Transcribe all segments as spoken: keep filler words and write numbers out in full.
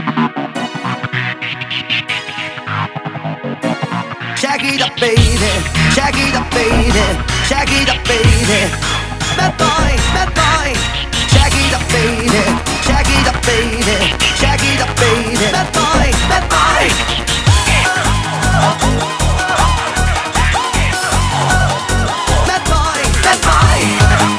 Shake it up, baby. Shake it up, baby. Shake it up, baby. Bad boy, bad boy. Shake it up, baby. Shake it up, baby. Shake it up, baby. Bad boy, bad boy. Bad boy, bad boy.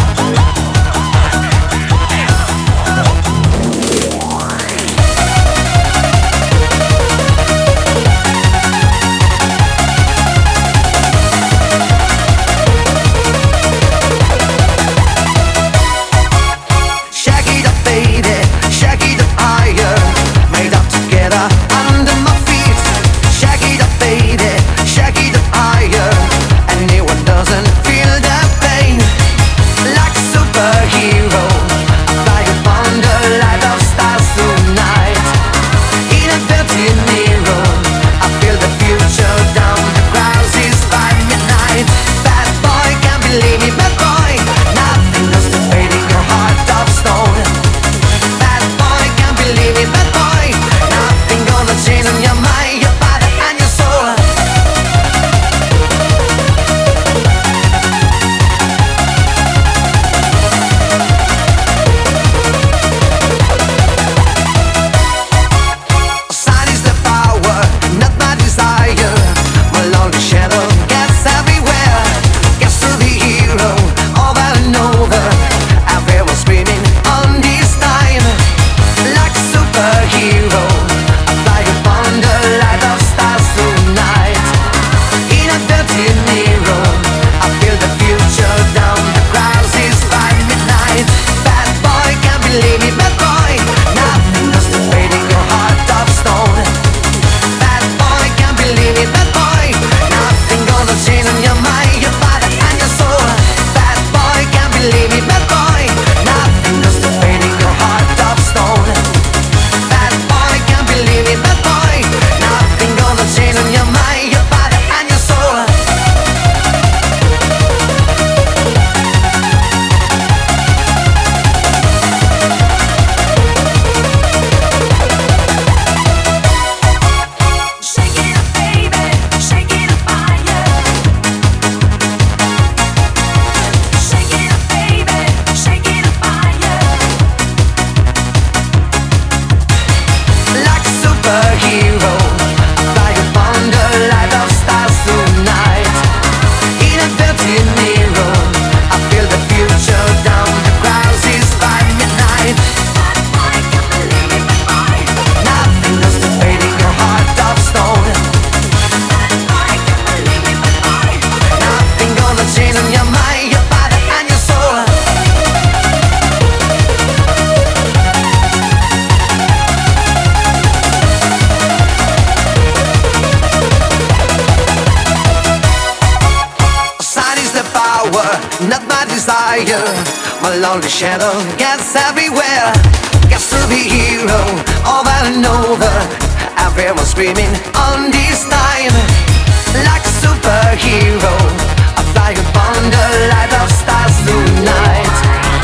Not my desire. My lonely shadow gets everywhere. Gets to be hero over and over. Everyone screaming on this time. Like a superhero, I fly upon the light of stars tonight.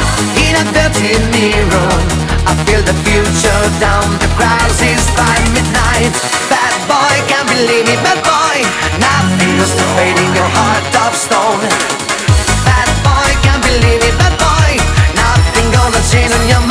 In a dirty mirror, I feel the future down the crisis by midnight. Bad boy, can't believe me, bad boy. Nothing goes to fade in your heart of stone. Believe it, bad boy. Nothing gonna change in your mind.